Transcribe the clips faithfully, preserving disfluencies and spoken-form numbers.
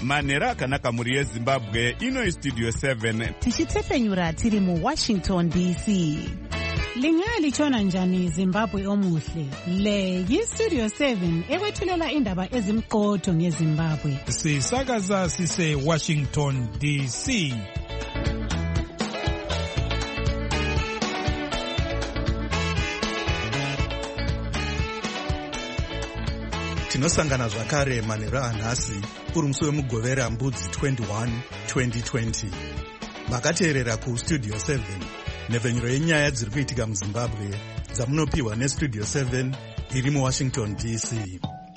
Manhero akanaka muri yeZimbabwe, ino iStudio seven. Tichitsefenyura tiri mu Washington D C. Lingalitshona njani Zimbabwe omuhle? Le yiStudio seven ekwethulela indaba ezimqotho ngeZimbabwe. Sisakaza sise Washington D C. Tinosangana zvakare manhero anhasi uri musi wemugovera mbudzi twenty-one twenty twenty. Makateerera kuStudio seven, nhevhenyuro yenyaya dziri kuitika muZimbabwe dzamunopiwa neStudio seven iri muWashington D C.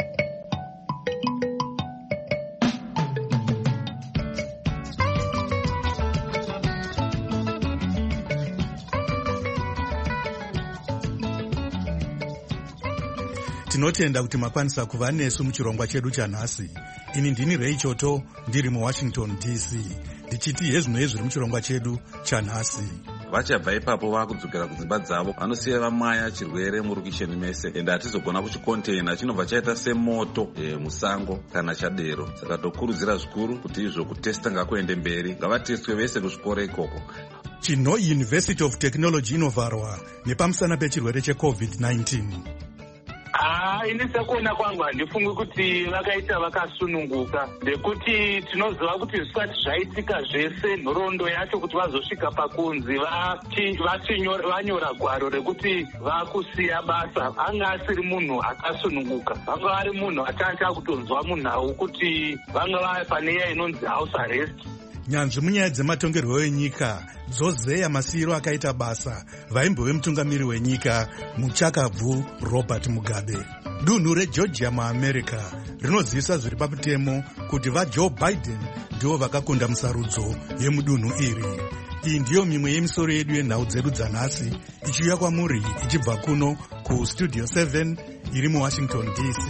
Tinotenda kuti makwanisa kuva nesu muchirongwa chedu chanhasi. Ini ndini Ray Choto, ndiri muWashington D C, ndichiti hezvino zviri muchirongwa chedu chanhasi. Vachabva ipapo vakudzokera kudzimba dzavo, vanosiya vamaya chirwere murukisheni mese, ende hatizogona kuchikontena chinobva chaita semoto e, musango kana chadero. Saka tokurudzira zvikuru kuti izvo kutesta ngakuende mberi, ngavatestwe vese kuzvikora ikoko. Chinho University of Technology inovharwa nepamusana pechirwere checovid nineteen. Ah, inisa kuona kwangu handifungi kuti vakaita vakasununguka, ndekuti tinoziva kuti zvisati zvaitika zvese nhoroondo yacho kuti vazosvika pakunzi vanyora gwaro rekuti vakusiya basa, anga asiri munhu akasununguka, vanga vari munhu atanga kutonzwa munhau kuti vanga vari pane iya inonzi house arrest. Nyanzvi munyaya dzematongerwo enyika dzozeya masiyiro akaita basa vaimbove mutungamiri wenyika muchakabvu Robert Mugabe. Dunhu reGeorgia muAmerica rinozivisa zviri pamutemo kuti vaJoe Biden ndivo vakakunda musarudzo yemudunhu iri. Iyi ndiyo mimwe yemisoro yedu yenhau dzedu dzanhasi ichiuya kwamuri ichibva kuno kuStudio seven iri muWashington D C.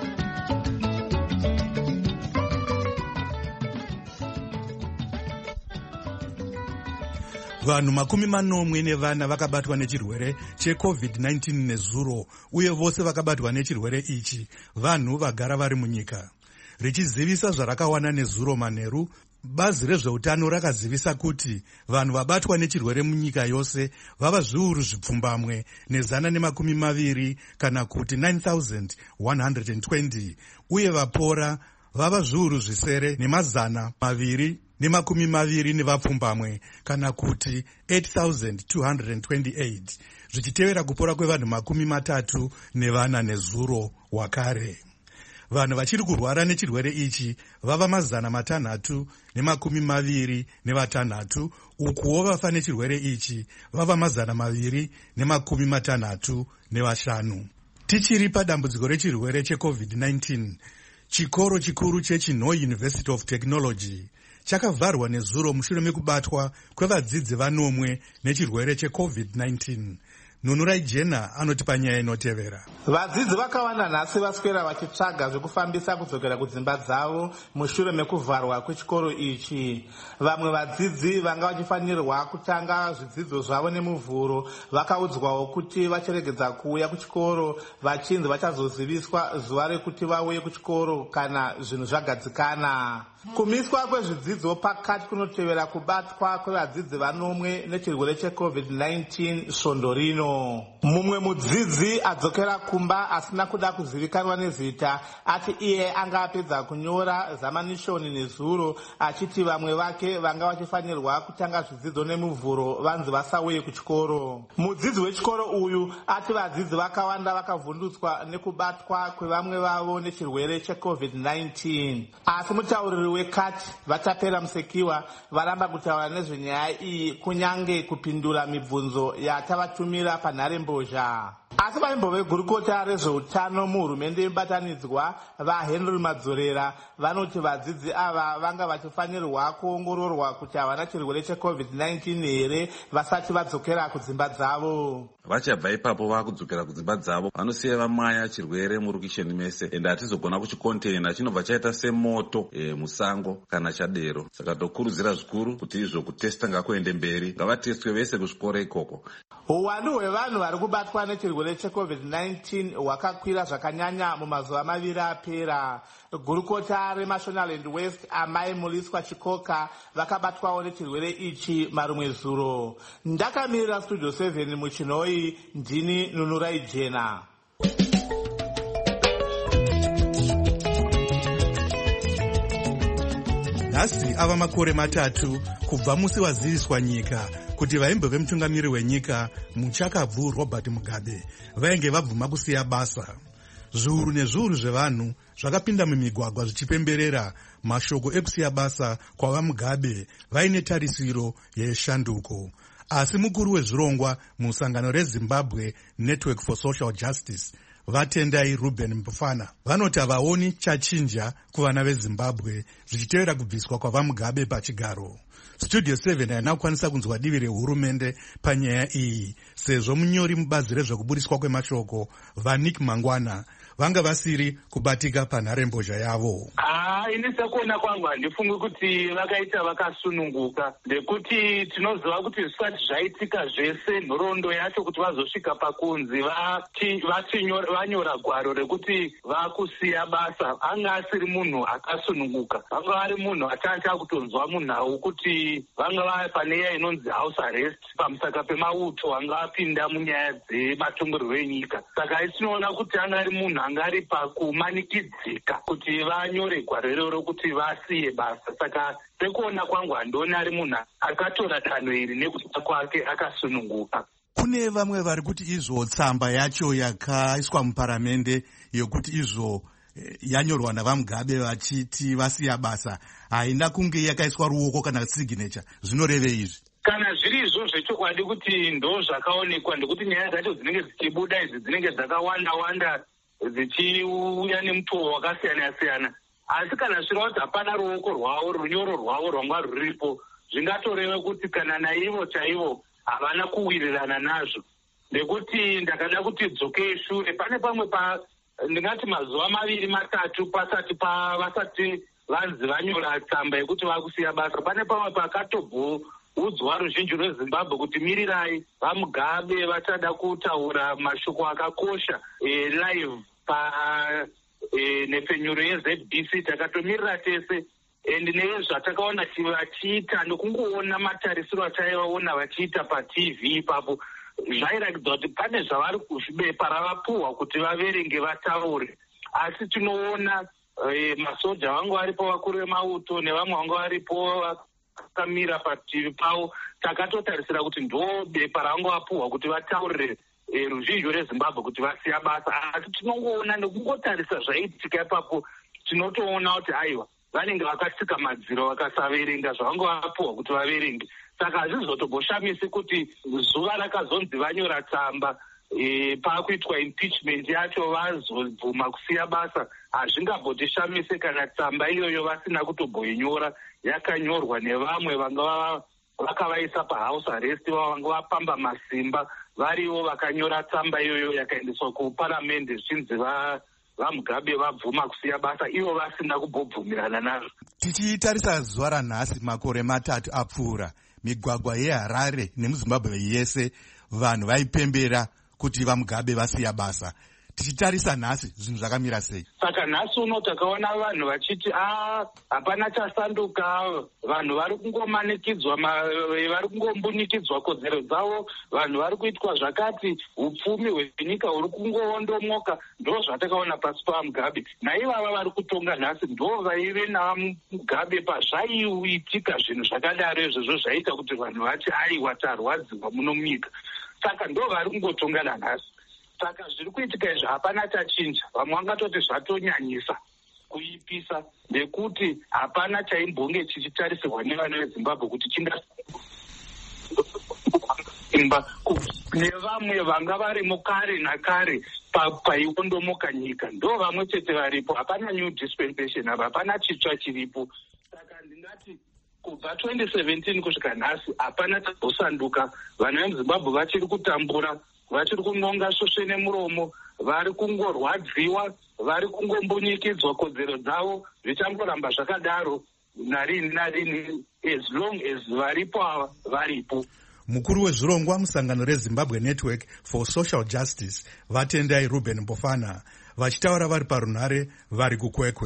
Vanhu makumi manomwe nevana vakabatwa nechirwere checovid nineteen nezuro, uye vose vakabatwa nechirwere ichi vanhu vagara vari munyika. Richizivisa zvarakawana nezuro manheru, bazi rezveutano rakazivisa kuti vanhu vabatwa nechirwere munyika yose vava zviuru zvipfumbamwe nezana nemakumi maviri kana kuti nine thousand one hundred twenty, uye vapora vava zviuru zvisere nemazana maviri nemakumi maviri nevapfumbamwe kana kuti eight thousand two hundred twenty-eight, zvichitevera kupora kwevanhu makumi matatu nevana nezuro wakare. Vanhu vachiri kurwara nechirwere ichi vava mazana matanhatu nemakumi maviri nevatanhatu, ukuwo vafa nechirwere ichi vava mazana maviri nemakumi matanhatu nevashanu. Tichiri padambudziko rechirwere checovid nineteen, chikoro chikuru cheChinho University of Technology chakavharwa nezuro mushure mekubatwa kwevadzidzi vanomwe nechirwere checovid nineteen. Nunurai Jena anoti panyaya inotevera. Vadzidzi vakawanda nhasi vaswera vachitsvaga zvekufambisa kudzokera kudzimba dzavo mushure mekuvharwa kwechikoro ichi. Vamwe vadzidzi vanga vachifanirwa kutanga zvidzidzo zvavo nemuvhuro vakaudzwawo kuti vachiregedza kuuya kuchikoro vachinzi vachazoziviswa zuva rekuti vauye kuchikoro kana zvinhu zvagadzikana. Kumiswa kwezvidzidzo pakati kunotevera kubatwa kwevadzidzi vanomwe nechirwere checovid nineteen svondo rino. Mumwe mudzidzi adzokera kumba asina kuda kuzivikanwa nezita ati iye anga apedza kunyora zamanishoni nezuro, achiti vamwe vake vanga vachifanirwa kutanga zvidzidzo nemuvhuro vanzi vasauye kuchikoro. Mudzidzi wechikoro uyu ati vadzidzi vakawanda vakavhundutswa nekubatwa kwevamwe vavo nechirwere checovid nineteen, asi mutauriri wekati Vatapera Musekiwa varamba kutaura nezvenyaya iyi kunyange kupindura mibvunzo yatavatumira panharembozha. Asi vaimbove gurukota rezveutano muhurumende yebatanidzwa vaHenry Madzorera vanoti vadzidzi ava vanga vachifanirwa kuongororwa kuti havana chirwere checovid nineteen here vasati vadzokera kudzimba dzavo. Vachabva ipapo vakudzokera kudzimba dzavo, vanosiya vamaya chirwere murukisheni mese, ende hatizogona kuchikontena chinobva chaita semoto e, musango kana chadero. Saka tokurudzira zvikuru kuti izvo kutesta ngakuende mberi, ngavatestwe vese kuzvikora ikoko. Uwandu hwevanhu vari kubatwa nechirwere checovid nineteen hwakakwira zvakanyanya mumazuva maviri apera. Gurukota reMashonaland West amai Muliswa Chikoka vakabatwawo nechirwere ichi marumwe zuro. Ndakamirira Studio seven muchinoi, ndini Nunurai Jena. Nhasi ava makore matatu kubva musi waziviswa nyika kuti vaimbo vemutungamiri wenyika Muchakabvu Robert Mugabe vainge vabvuma kusiya basa. Zviuru nezviuru zvevanhu zvakapinda mumigwagwa zvichipemberera mashoko ekusiya basa kwava Mugabe vaine tarisiro yeshanduko. Asi mukuru wezvirongwa musangano reZimbabwe Network for Social Justice Vatendai Ruben Mpufana vanoti havaoni chachinja kuvana veZimbabwe zvichitevera kubviswa kwava Mugabe pachigaro. Studio seven haina kukwanisa kunzwa divi rehurumende panyaya iyi sezvo munyori mubazi rezvekuburiswa kwemashoko Vanik Mangwana vanga vasiri kubatika panharembozha yavo. Ah, ini sekuona kwangu handifungi kuti vakaita vakasununguka, ndekuti tinoziva kuti zvisati zvaitika zvese nhoroondo yacho kuti vazosvika pakunzi vanyora gwaro rekuti vakusiya basa, anga asiri munhu akasununguka. Vanga vari munhu atanga kutonzwa munhau kuti vanga vaya pane iya inonzi house arrest pamusaka pemauto vanga vapinda munyaya dzematongorero enyika. Saka tinoona kuti anga ari munhu anga ari pakumanikidzika kuti vanyore gwaro iroro kuti vasiye basa. Saka sekuona kwangu handioni ari munhu akatora danho iri nekuda kwake akasununguka. Kune vamwe vari kuti izvo tsamba yacho yakaiswa muparamende yokuti izvo yanyorwa navaMugabe vachiti vasiya basa haina kunge yakaiswa ruoko kana signature. Zvinoreve izvi? Kana zviri izvo zvechokwadi kuti ndo zvakaonekwa, ndekuti nyaya dzacho dzinenge dzichibuda idzi dzinenge dzakawanda-wanda dzichiuya nemutoo wakasiyana-siyana. Asi kana zviriva kuti hapana ruoko rwavo, runyoro rwavo rwanga ruripo, zvingatoreva kuti kana naivo chaivo havana kuwirirana nazvo. Ndekuti ndakada kuti dzokei shure, pane pamwe pa ndingati mazuva maviri matatu pasati pa vasati vanzi vanyora tsamba yekuti vakusiya basa, pane pamwe pakatobvuudzwa ruzhinji rweZimbabwe kuti mirirai, vaMugabe vachada kutaura mashoko akakosha e, live pa e, nepfenyuro yeZ B C. Takatomirira tese and nezvatakaona vachiita nokungoona matarisiro ataivaona vachiita paT V ipapo, zvairakidza kuti pane zvavari kuzvibepa ravapuhwa kuti vaverenge vataure. Asi tinoona e, masoja vanga varipo, vakuru vemauto nevamwe vanga varipo vakamira parutivi pavo. Takatotarisira kuti ndo bepa ravanga vapuhwa kuti vataurire e, ruzhinji rweZimbabwe kuti vasiya basa. Asi tinongoona nekungotarisa zvaiitika ipapo tinotoona kuti aiwa vanenge vakatsika madziro vakasaverenga zvavanga vapuhwa kuti vaverenge. Saka hazvizotogoshamisi kuti zuva rakazonzi vanyora tsamba e, pakuitwa impeachment yacho vazobvuma kusiya basa, hazvingambotoshamise kana tsamba iyoyo vasina kutomboinyora, yakanyorwa nevamwe vanga vakavaisa pahouse arrest, vanga vapamba masimba varivo vakanyora tsamba iyoyo yakaendeswa kuparamende zvichinzi va vaMugabe vabvuma kusiya basa, ivo vasina kumbobvumirana nazvo. Tichitarisa zuva ranhasi, makore matatu apfuura, migwagwa yeHarare nemuZimbabwe yese vanhu vaipembera kuti vaMugabe vasiya basa. Tichitarisa nhasi zvinhu zvakamira sei? Saka nhasi uno takaona vanhu vachiti ah hapana chasanduka, vanhu vari kungomanikidzwa, vari kungombunikidzwa kodzero dzavo, vanhu vari kuitwa zvakati, upfumi hwenyika huri kungoondomoka. Ndo zvatakaona pasi paMugabe. Naivava vari kutonga nhasi ndo vaive naMugabe pazvaiitika zvinhu zvakadaro izvozvo zvaita kuti vanhu vati aiwa tarwadziwa muno munyika. Saka ndo vari kungotongana nhasi. Saka zviri kuitika izvi hapana chachinja. Vamwe vangatoti zvatonyanyisa kuipisa, nekuti hapana chaimbonge chichitarisirwa nevana veZimbabwe kuti chingaimba nevamwe vanga varimo kare nakare paiondomoka nyika. Ndo vamwe chete varipo, hapana new dispensation, hapana chitsva chiripo. Saka ndingati kubva twenty seventeen kusvika nhasi hapana chazosanduka. Vana veZimbabwe vachiri kutambura, vachiri kunonga svosve nemuromo, vari kungorwadziwa, vari kungombunyikidzwa kodzero dzavo. Zvichangoramba zvakadaro narini narini as long as varipo ava varipo. Mukuru wezvirongwa musangano reZimbabwe Network for Social Justice Vatendai Ruben Mbofana vachitaura vari parunhare vari kukwekwe.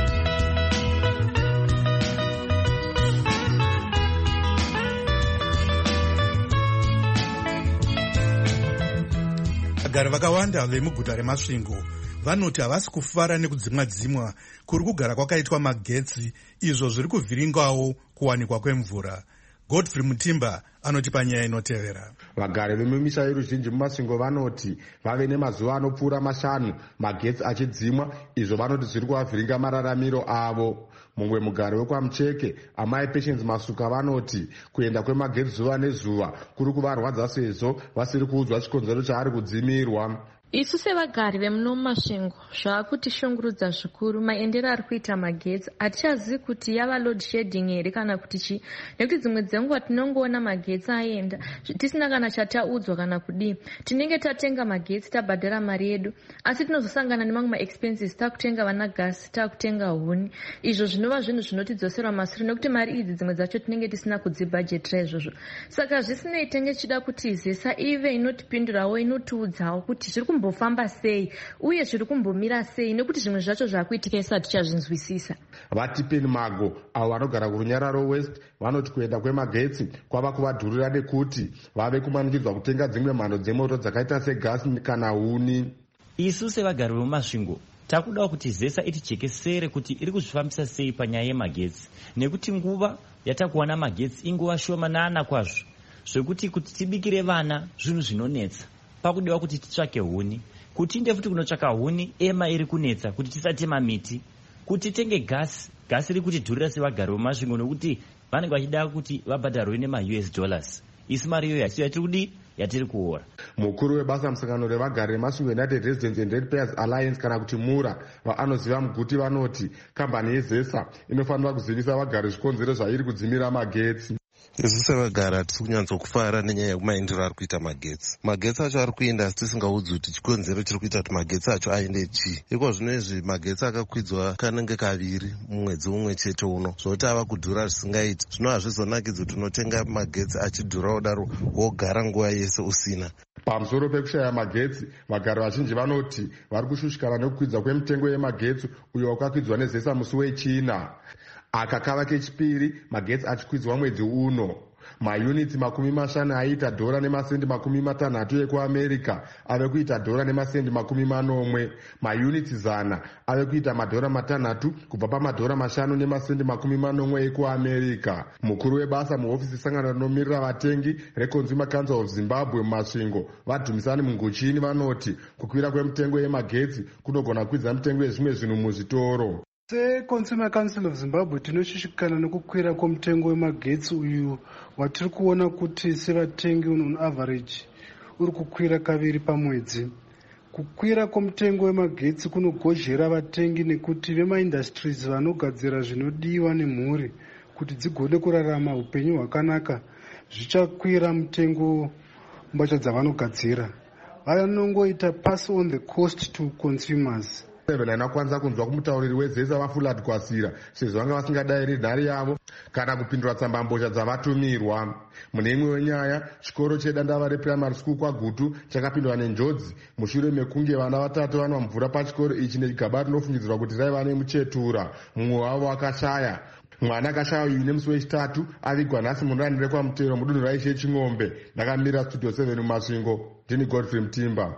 Vagari vakawanda vemuguta reMasvingo vanoti havasi kufara nekudzimwa-dzimwa kuri kugara kwakaitwa magetsi, izvo zviri kuvhiringawo kuwanikwa kwemvura. Godfrey Mutimba anotipa nyaya inotevera. Vagari vemumisha yeruzhinji muMasvingo vanoti vave nemazuva anopfuura mashanu magetsi achidzimwa, izvo vanoti zviri kuvavhiringa mararamiro avo. Mumwe mugari wekwaMucheke, amai Patience Masuka, vanoti kuenda kwemagetsi zuva nezuva kuri kuvarwadza sezvo vasiri kuudzwa chikonzero chaari kudzimirwa. Isu sevagari vemuno muMasvingo zvakutishungurudza zvikuru maendero ari kuita magetsi. Hatichazivi kuti yava load shedding here kana kuti chii, nekuti dzimwe dzenguva tinongoona magetsi aenda tisina kana chataudzwa kana kudii. Tinenge tatenga magetsi tabhadhara mari yedu, asi tinozosangana nemamwe maexpenses, takutenga vana gasi, takutenga huni, izvo zvinova zvinhu zvinotidzoserwa mashure nekuti mari idzi dzimwe dzacho tinenge tisina kudzibhadhetira izvozvo. Saka zvisinei tenge chida kuti zesa ive inotipindurawo, inotiudzawo kuti zviri kumbofamba sei uye zviri kumbomira sei, nekuti zvimwe zvacho zvakuitika isati tichazvinzwisisa. Vatipeni Mago avo vanogara kuRunyararo West vanoti kuenda kwemagetsi kwava kuvadhurira nekuti vave kumanikidzwa kutenga dzimwe mhando dzemoto dzakaita segasi kana huni. Isu sevagari vemuMasvingo takudawo kuti zesa itijekesere kuti iri kuzvifambisa sei panyaya yemagetsi, nekuti nguva yatakuwana magetsi inguva shomanana kwazvo, zvekuti kuti tibikire vana zvinhu zvinonetsa. Pakudiwa kuti titsvake huni, kuti inde futi kunotsvaka huni ema iri kunetsa, kuti tisatema miti, kuti tenge gasi, gasi iri kuti dhurira sevagari vemuMasvingo nokuti vanenge vachida kuti vabhadharwe nema-U S dollars. Isi mari iyoyo yasiyo yatiri kudii, yatiri kuora. Mukuru webasa musangano revagari reMasvingo United Residents and Ratepayers Alliance kana kuti MURA vaanoziva Muguti vanoti kambani yeZESA inofanira kuzivisa vagari zvikonzero zvairi kudzimira magetsi. Isu sevagari hatisi kunyatsokufara nenyaya yekumaendero ari kuita magetsi. Magetsi acho ari kuenda asi tisingaudzi kuti chikonzero chiri kuita kuti magetsi acho aende chii. Iko zvino izvi magetsi akakwidzwa kanenge kaviri mumwedzi umwe chete uno, zvoti ava kudhura zvisingaiti. Zvino hazvizonakidzi kuti unotenga magetsi achidhura kudaro wogara nguva yese usina. Pamusoro pekushaya magetsi, vagari vazhinji vanoti vari kushushikana nekukwidzwa kwemitengo yemagetsi uyo wakakwidzwa neZESA musi wechina. Aka kava kechipiri magetsi achikwidzwa mwedzi uno. Mayunitsi makumi mashanu aiita dhora nemasendi makumi matanhatu ekuAmerica ave kuita dhora nemasendi makumi manomwe. Mayunitsi zana ave kuita madhora matanhatu kubva pamadhora mashanu nemasendi makumi manomwe ekuAmerica. Mukuru webasa muhofisi sangano rinomirira vatengi reConsumer Council of Zimbabwe muMasvingo Vadhumisani Munguchini vanoti kukwira kwemitengo yemagetsi kunogona kukwidza mitengo yezvimwe zvinhu muzvitoro. SeConsumer Council of Zimbabwe tinoshushikana nekukwira kwemitengo wemagetsi uyu watiri kuona kuti sevatengi on average uri kukwira kaviri pamwedzi. Kukwira kwemitengo wemagetsi kunogozhera vatengi nekuti vemaindustries vanogadzira zvinodiwa nemhuri kuti dzigone kurarama upenyu hwakanaka zvichakwira mutengo mbacho dzavanogadzira. Vanongoita pass on the cost to consumers. Inakwanisa kunzwa kumutauriri weZESA vaFulad Kwasira sezvo vanga vasingadayiri nhare yavo kana kupindura tsambambozha dzavatumirwa. Mune imwe wenyaya, chikoro chedandava reprimary school kwaGutu chakapindwa nenjodzi mushure mekunge vana vatatu vanwa mvura pachikoro ichi negaba rinofungidzirwa kuti raiva nemuchetura. Mumwe wavo akashaya. Mwana akashaya uyu nemusi wechitatu avigwa nhasi munhani rekwamutero mudunhu raishe Ching'ombe. Ndakamira Studio seven muMasvingo, ndini Godfrey Mutimba.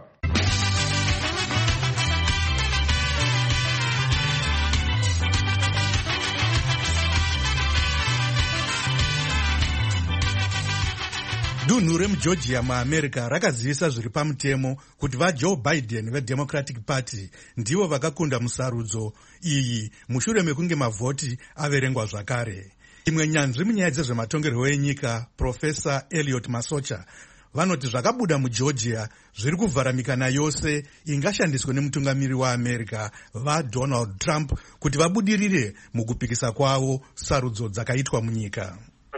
Dunhu remuGeorgia muAmerica rakazivisa zviri pamutemo kuti vaJoe Biden veDemocratic Party ndivo vakakunda musarudzo iyi mushure mekunge mavhoti averengwa zvakare. Imwe nyanzvi munyaya dzezvematongerwo enyika, Profesa Elliot Masocha, vanoti zvakabuda muGeorgia zviri kuvhara mikana yose ingashandiswe nemutungamiri waAmerica vaDonald Trump kuti vabudirire mukupikisa kwavo sarudzo dzakaitwa munyika.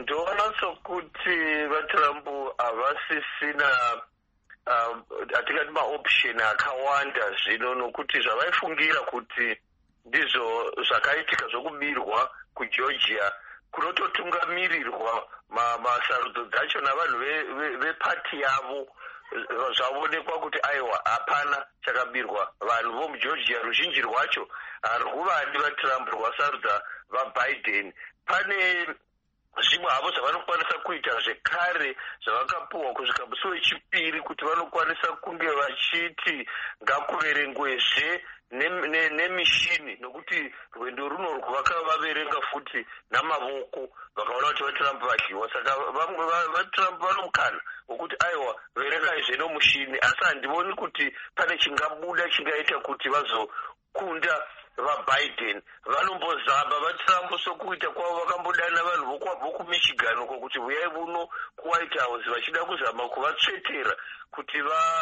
Trump havasisina atingati maoption akawanda zvino nokuti zvavaifungira kuti ndizvo zvakaitika zvokubirwa kuGeorgia kunototungamirirwa masarudzo dzacho navanhu vepati yavo zvaonekwa kuti aiwa hapana chakabirwa. Vanhu vomugeorgia ruzhinji rwacho hari kuvadi vatrump rwasarudza vaBiden. Pane zvimwe havo zvavanokwanisa kuita zvekare zvavakapuhwa kusvika musi wechipiri kuti vanokwanisa kunge vachiti ngakuverengwezve nemishini, nokuti rwendo runo vakavaverenga futi namavoko vakaona kuti vatrump vadyiwa. Saka vamwe vatrump vanomukana wokuti aiwa verengaizve nomushini, asi handivoni kuti pane chingabuda chingaita kuti vazokunda vaBiden. Vanombozamba vatrump sokuita kwavo vakambodana vanhu vokumichigan uko kuti uyai muno kuWhite House vachida kuzama kuvatsvetera kuti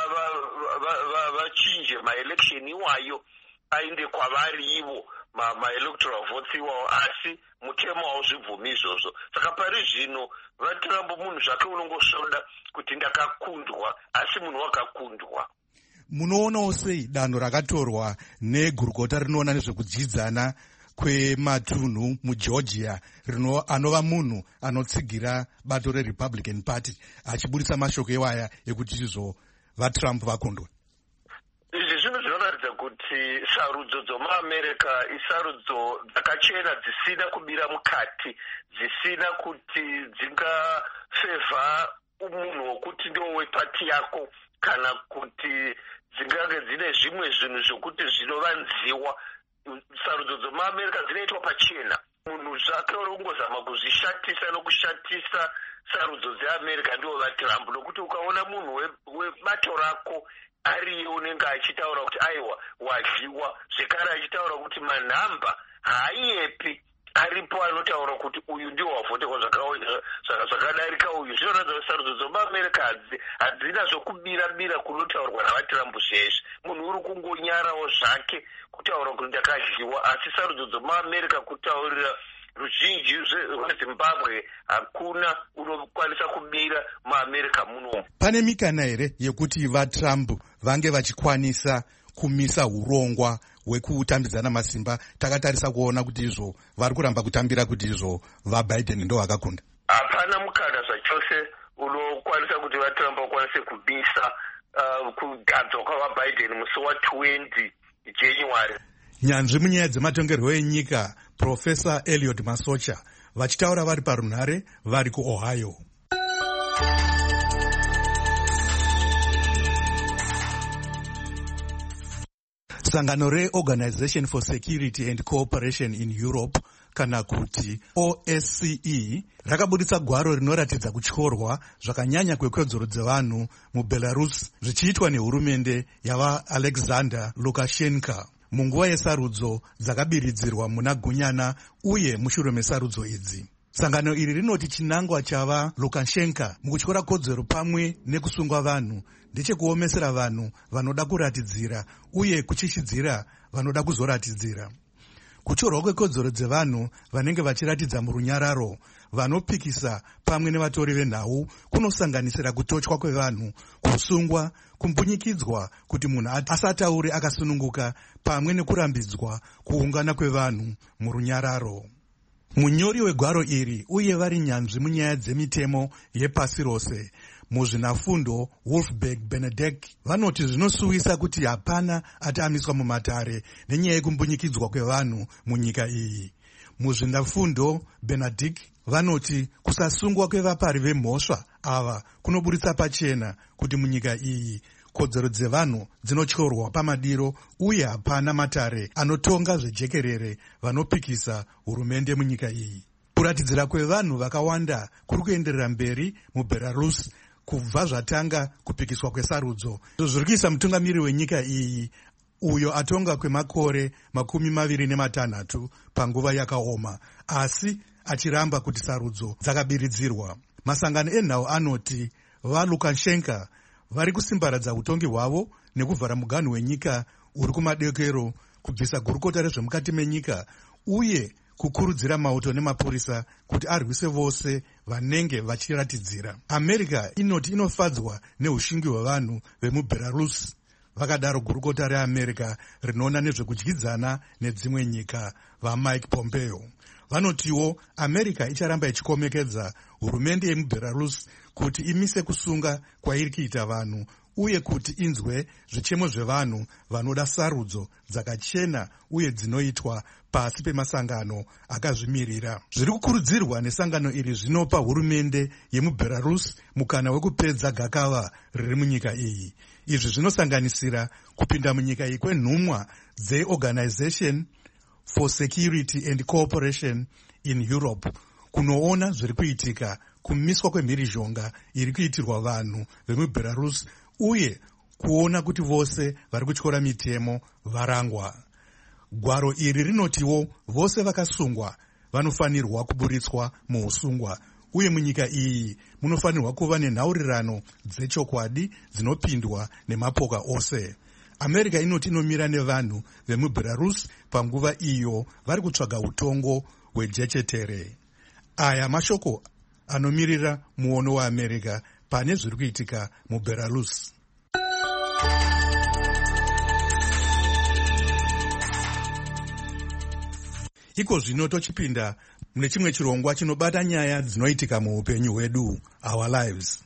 vachinje maelection iwayo ainde kwavari ivo maelectoral votes iwawo, asi mutemo hauzvibvumi izvozvo. Saka pari zvino vatrump munhu zvake unongosvoda kuti ndakakundwa, asi munhu wakakundwa. Munoonawo sei danho rakatorwa negurukota rinoona nezvekudzidzana kwematunhu muGeorgia rino anova munhu anotsigira bato reRepublican Party achibudisa mashoko iwaya ekuti izvo vaTrump vakundwa? Izvi zvinhu zvinoratidza kuti sarudzo dzomuamerica isarudzo dzakachena dzisina kubira mukati, dzisina kuti dzingafevha munhu wokuti ndowepati yako kana kuti dzingange dzine zvimwe zvinhu zvokuti zvinovanziwa. Sarudzo dzomuamerica dzinoitwa pachena. Munhu zvake urongozama kuzvishatisa nokushatisa sarudzo dzeamerica ndiwo vaTrump, nokuti ukaona munhu webato rako ariyo unenge achitaura kuti aiwa wadyiwa, zvekare achitaura kuti manhamba haaiepi aripo anotaura kuti uyu ndiwo wavhotekwa zvakadarika uyu. Zvinoratidza kuti sarudzo dzomuamerica hadzina zvokubira-bira kunotaurwa navatrump zveshe. Munhu uri kungonyarawo zvake kutaura kuti ndakadyiwa, asi sarudzo dzomuamerica kutaurira ruzhinji rwezimbabwe hakuna unokwanisa kubira muamerica muno. Pane mikana here yekuti vaTrump vange vachikwanisa kumisa urongwa hwekutambidzana masimba? Takatarisa kuona kuti izvo vari kuramba kutambira kuti izvo vaBiden ndo vakakunda. Hapana mukana zvachose unokwanisa kuti vaTrump vakwanise kubisa uh, kugadzwa kwavaBiden musi wa20 January. Nyanzvi munyaya dzematongerwo enyika Profesa Eliot Masocha vachitaura vari parunhare vari kuOhio. Sangano reOrganization for Security and Cooperation in Europe kana kuti O S C E rakabudisa gwaro rinoratidza kutyorwa zvakanyanya kwekodzero dzevanhu muBelarus zvichiitwa nehurumende yavaAlexander Lukashenko munguva yesarudzo dzakabiridzirwa muna gunyana uye mushure mesarudzo idzi. Sangano iri rinoti chinangwa chava Lukashenko mukutyora kodzero pamwe nekusungwa vanhu ndechekuomesera vanhu vanoda kuratidzira uye kuchishidzira vanoda kuzoratidzira. Kutyorwa kwekodzero dzevanhu vanenge vachiratidza murunyararo, vanopikisa pamwe nevatori venhau kunosanganisira kutochwa kwevanhu, kusungwa, kumbunyikidzwa kuti munhu asataure akasununguka pamwe nekurambidzwa kuungana kwevanhu murunyararo. Munyori wegwaro iri uye vari nyanzvi munyaya dzemitemo yepasi rose muzvinafundo Wolfberg Benedek vanoti zvinosuwisa kuti hapana atamiswa mumatare nenyaya yekumbunyikidzwa kwevanhu munyika iyi. Muzvinafundo Benedict vanoti kusasungwa kwevapari vemhosva ava kunoburitsa pachena kuti munyika iyi kodzero dzevanhu dzinotyorwa pamadiro uye hapana matare anotonga zvejekerere vanopikisa hurumende munyika iyi. Kuratidzira kwevanhu vakawanda kuri kuenderera mberi muBelarus kubva zvatanga kupikiswa kwesarudzo. Zviri kuisa mutungamiri wenyika iyi uyo atonga kwemakore makumi maviri nematanhatu panguva yakaoma, asi achiramba kuti sarudzo dzakabiridzirwa. Masangano enhau anoti vaLukashenko vari kusimbaradza utongi hwavo nekuvhara muganhu wenyika uri kumadekero, kubvisa gurukota rezvemukati menyika uye kukurudzira mauto nemapurisa kuti arwise vose vanenge vachiratidzira. America inoti inofadzwa neushingi hwevanhu vemuBelarus. Vakadaro gurukota reAmerica rinoona nezvekudyidzana nedzimwe nyika vaMike Pompeo. Vanotiwo America icharamba ichikomekedza hurumende yemuBelarus kuti imise kusunga kwairi kuita vanhu uye kuti inzwe zvichemo zvevanhu vanoda sarudzo dzakachena uye dzinoitwa pasi pemasangano akazvimirira. Zviri kukurudzirwa nesangano iri zvinopa hurumende yemuBelarus mukana wekupedza gakava riri munyika iyi. Izvi zvinosanganisira kupinda munyika iyi kwenhumwa dzeOrganization for Security and Cooperation in Europe kunoona zviri kuitika kumiswa kwemhirizhonga iri kuitirwa vanhu vemuBelarus uye kuona kuti vose vari kutyora mitemo varangwa. Gwaro iri rinotiwo vose vakasungwa vanofanirwa kuburitswa muusungwa uye munyika iyi munofanirwa kuva nenhaurirano dzechokwadi dzinopindwa nemapoka ose. America inoti inomira nevanhu vemuBelarus panguva iyo vari kutsvaga utongo hwejechetere. Aya mashoko anomirira muono waAmerica pane zviri kuitika muBelarus. Iko zvino tochipinda mune chimwe chirongwa chinobata nyaya dzinoitika muupenyu hwedu, our lives.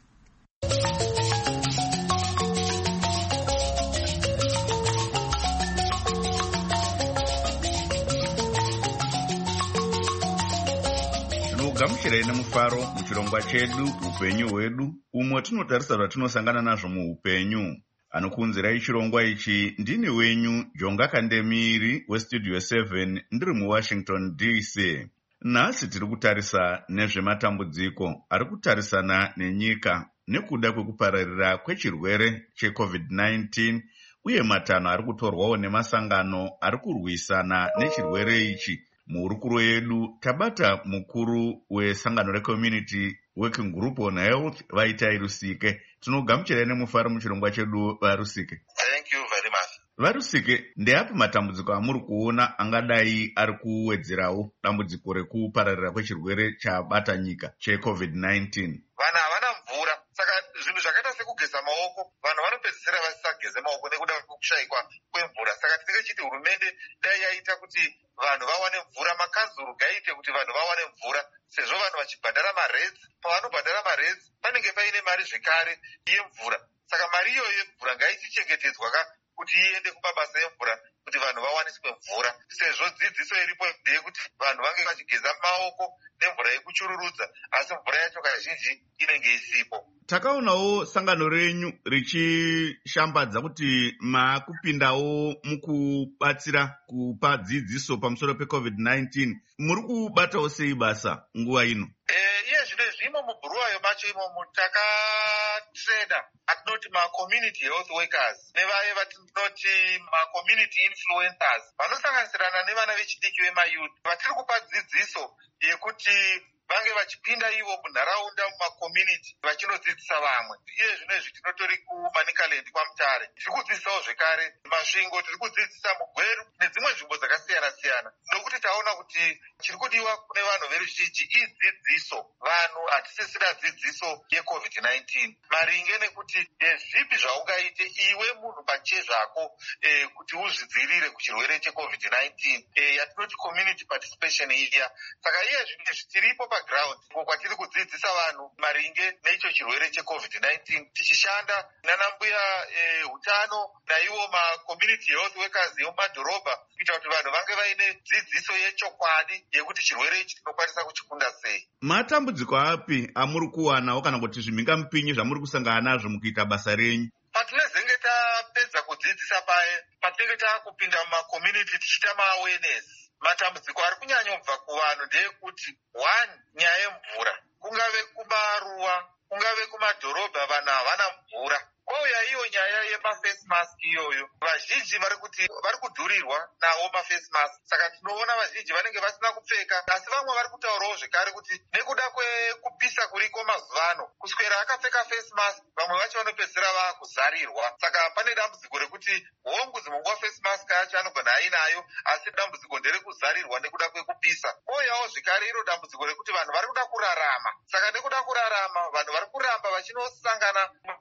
Gamuchirai nemufaro muchirongwa chedu upenyu hwedu, umwe tinotarisa zvatinosangana nazvo muupenyu. Anokunzirai chirongwa ichi ndini wenyu Jonga Kandemiri westudio seven ndiri muWashington D C. Nhasi tiri kutarisa nezvematambudziko ari kutarisana nenyika nekuda kwekupararira kwechirwere checovid nineteen uye matanho ari kutorwawo nemasangano ari kurwisana nechirwere ichi. Muhurukuro yedu tabata mukuru wesangano reCommunity Working Group on Health Vaitai Rusike. Tinogamuchirai nemufaro muchirongwa chedu vaRusike. Thank you very much. VaRusike, ndeapi matambudziko amuri kuona angadai ari kuwedzerawo dambudziko rekupararira kwechirwere chabata nyika checovid nineteen? Vanhu havana mvura, saka zvinhu zvakaita sekugeza maoko vanhu vanopedzisira vasisageze maoko nekuda kwekushayikwa kwemvura. Saka tinenge chiti hurumende dai yaita kuti vanhu vawane mvura, makanzuru gaite kuti vanhu vawane mvura, sezvo vanhu vachibhadhara maredzi. Pavanobhadhara maredzi panenge paine mari zvekare yemvura. Saka mari iyoyo yemvura ngaichichengetedzwa kuti iende kumabasa emvura kuti vanhu vawaniswe mvura, sezvo dzidziso iripo ndeyekuti vanhu vange vachigeza maoko nemvura yekuchururudza, asi mvura yacho kazhinji inenge isipo. Takaonawo sangano renyu richishambadza kuti makupindawo mukubatsira kupa dzidziso pamusoro pecovid nineteen. Muri kubatawo sei basa nguva ino? Eh, iye zvino zvimo mubhuruwayo macho imomo takatreda atinoti ma-community health workers nevaye vatinoti ma-community influencers vanosanganisirana nevana vechidiki vemayouth vatiri kupa dzidziso yekuti vange vachipinda ivo munharaunda mumakommunity vachinodzidzisa vamwe. Iye zvino izvi tinotori kuManicaland kwaMutare tiri kudzidzisawo zvekare masvingo, tiri kudzidzisa mugweru nedzimwe nzvimbo dzakasiyana-siyana, nokuti taona kuti chiri kudiwa kune vanhu veruzhinji idzidziso. Vanhu hatisisira dzidziso yecovid nineteen maringe nekuti zvipi zvaungaite iwe munhu pachezvako eh, kuti uzvidzivirire kuchirwere checovid nineteen eh, yatinoti community participation iya. Saka iye zvinhu zvitiripo paground kwatiri kudzidzisa vanhu maringe neicho chirwere checovid nineteen tichishanda nanambuya hutano eh, naivo ma-community health workers emumadhorobha kuita kuti vanhu vange vaine dzidziso yechokwadi yekuti chirwere ichi tinokwanisa kuchikunda sei. Matambudziko api amuri kuwanawo kana kuti zvimhingamupinyi zvamuri kusangana nazvo mukuita basa renyu? Patinezenge tapedza kudzidzisa paye, patinenge taakupinda mumakommunity tichita ma-awareness, matambudziko ari kunyanyobva kuvanhu ndeyekuti one, nyaya yemvura. Kungave kumaruwa, kungave kumadhorobha vanhu havana mvura. Kwauya iyo nyaya yemaface mask iyoyo, vazhinji vari kuti vari kudhurirwa nawo maface mask. Saka tinoona vazhinji vanenge vasina kupfeka, asi vamwe vari kutaurawo zvekare kuti nekuda kwekupisa kuriko mazuva ano, kuswera akapfeka face mask vamwe vacho vanopedzisira vakuzarirwa. Saka pane dambudziko rekuti hongu zimunguva face mask yacho anogona ainayo, asi dambudziko nderekuzarirwa nekuda kwekupisa. Kwauyawo zvekare iro dambudziko rekuti vanhu vari kuda kurarama. Saka nekuda kurarama vanhu vari kuramba vachinosangana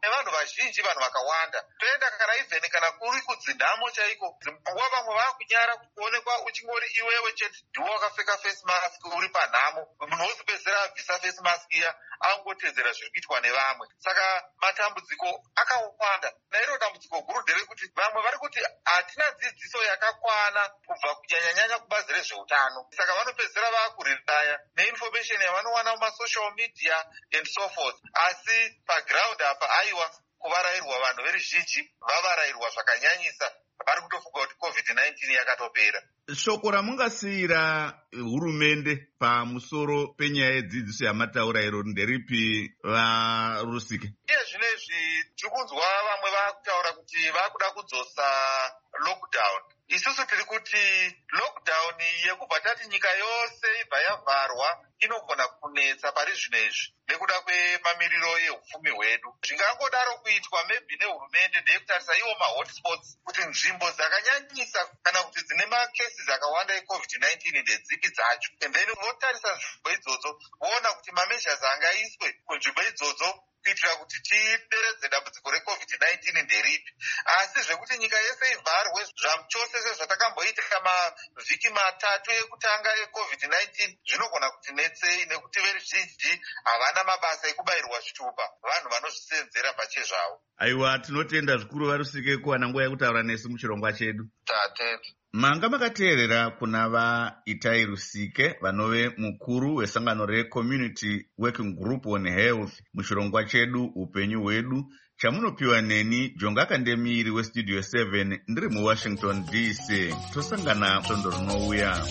nevanhu vazhinji, vanhu vakawanda. Toenda kana even kana kuri kudzindamo chaiko, zimbabwe vamwe vakunyara kuonekwa uchingori iwewe chete ndiwo wakapfeka face mask uri panhamo, munhu wozopedzera abvisa face mask iya angotedzera zviri kuitwa nevamwe. Saka matambudziko akawanda. Nairo dambudziko guru nderekuti vamwe vari kuti hatina dzidziso yakakwana kubva kunyanyanyanya kubazi rezveutano, saka vanopedzera vakuriraya neinformation yavanowana mumasocial media and so forth. Asi paground apa aiwa kuvarayirwa, vanhu veruzhinji vavarayirwa zvakanyanyisa, vari kutofunga kuti covid nineteen yakatopera. Shoko ramungasiyira hurumende pamusoro penyaya yedzidziso yamataura iro nderipi, vaRusike? Iye zvinezvi tiri kunzwa vamwe vakutaura kuti vakuda kudzosa lockdown. Isusu tiri kuti lockdown yekubva tati nyika yose ibva yavharwa inogona kunetsa pari zvino izvi nekuda kwemamiriro ehupfumi hwedu. Zvingangodaro kuitwa maybe nehurumende ndeyekutarisa iwo mahotspots kuti nzvimbo dzakanyanyisa kana kuti dzine makesi dzakawanda ecovid nineteen ndedzipi dzacho, and then votarisa nzvimbo idzodzo voona kuti mamezhas angaiswe kunzvimbo idzodzo kuitira kuti tideredze dambudziko recovid nineteen nderipi. Asi zvekuti nyika yese ivharwe zvachose sezvatakamboita mavhiki matatu ekutanga ecovid nineteen zvinogona kuti netsei, nekuti veruzhinji havana mabasa ekubayirwa zvitupa, vanhu vanozvisenzera pachezvavo. Aiwa, tinotenda zvikuru vaRusike kuwana nguva yekutaura nesu muchirongwa chedu. Tatenda. Manga makateerera kuna vaItai Rusike vanove mukuru wesangano reCommunity Working Group on Health muchirongwa chedu upenyu hwedu chamunopiwa neni Jonga Kandemiri weStudio seven ndiri muWashington D C. Tosangana tondo rinouya.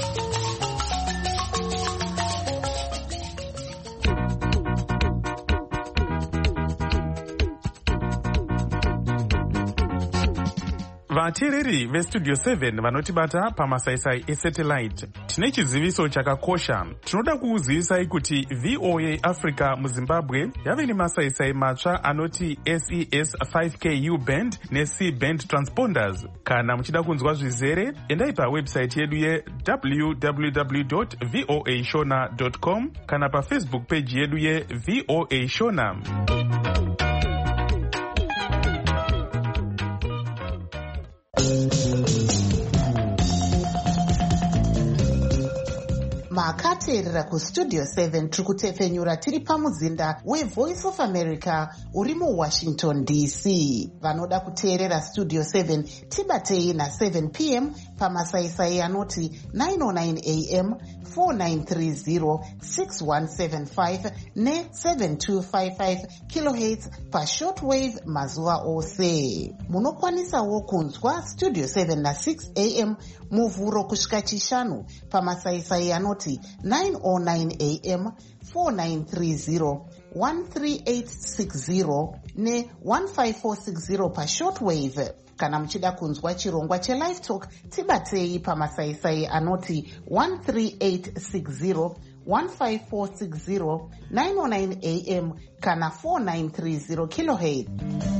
vateereri vestudio seven vanotibata pamasaisai esatellite, tine chiziviso chakakosha. Tinoda kukuzivisai kuti V O A Africa muZimbabwe yave nemasaisai matsva anoti S E S five K U band neC band transponders. Kana muchida kunzwa zvizere, endai pawebsite yedu ye w w w dot voa shona dot com kana pafacebook page yedu ye V O A Shona. makateerera kustudio seven tiri kutepfenyura tiri pamuzinda wevoice of America uri muwashington D C. Vanoda kuteerera studio seven tibatei na7 p m pamasaisai anoti nine oh nine a m four nine three zero six one seven five ne seven two five five kilohertz pashortwave mazuva ose. Munokwanisawo kunzwa studio seven na six a m muvhuro kusvika chishanu pamasaisai anoti nine oh nine a m four nine three zero one three eight six zero ne one five four six zero pashortwave. Kana muchida kunzwa chirongwa chelive talk tibatei pamasaisai anoti one three eight six zero one five four six zero nine oh nine a m kana four nine three zero kilohertz.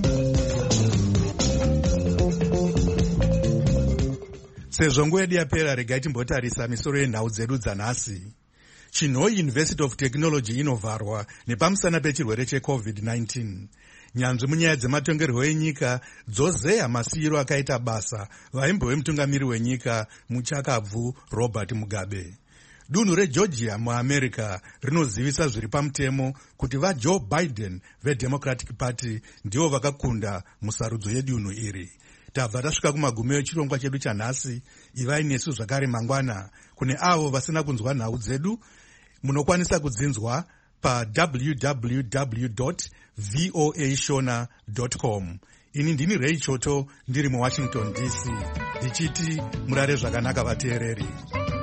Sezvo nguva yedu yapera, regai timbotarisa misoro yenhau dzedu dzanhasi. Chinhoi University of Technology inovharwa nepamusana pechirwere checovid nineteen. Nyanzvi munyaya dzematongerwo enyika dzozeya masiyiro akaita basa vaimbove mutungamiri wenyika muchakabvu Robert Mugabe. Dunhu reGeorgia muAmerica rinozivisa zviri pamutemo kuti vaJoe Biden veDemocratic Party ndivo vakakunda musarudzo yedunhu iri. Tabva tasvika kumagumiro echirongwa chedu chanhasi. Ivai nesu zvakare mangwana. Kune avo vasina kunzwa nhau dzedu, munokwanisa kudzinzwa pa w w w dot voa shona dot com. Ini ndini Ray Choto ndiri muWashington D C ndichiti murare zvakanaka vateereri.